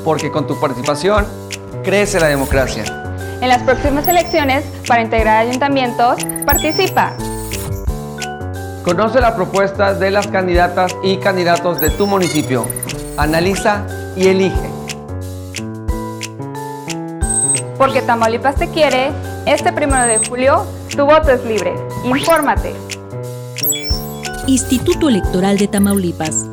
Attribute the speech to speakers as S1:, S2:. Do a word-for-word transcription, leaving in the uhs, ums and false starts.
S1: porque con tu participación crece la democracia.
S2: En las próximas elecciones para integrar ayuntamientos, participa.
S1: Conoce las propuestas de las candidatas y candidatos de tu municipio. Analiza y elige.
S2: Porque Tamaulipas te quiere, este primero de julio, tu voto es libre. Infórmate.
S3: Instituto Electoral de Tamaulipas.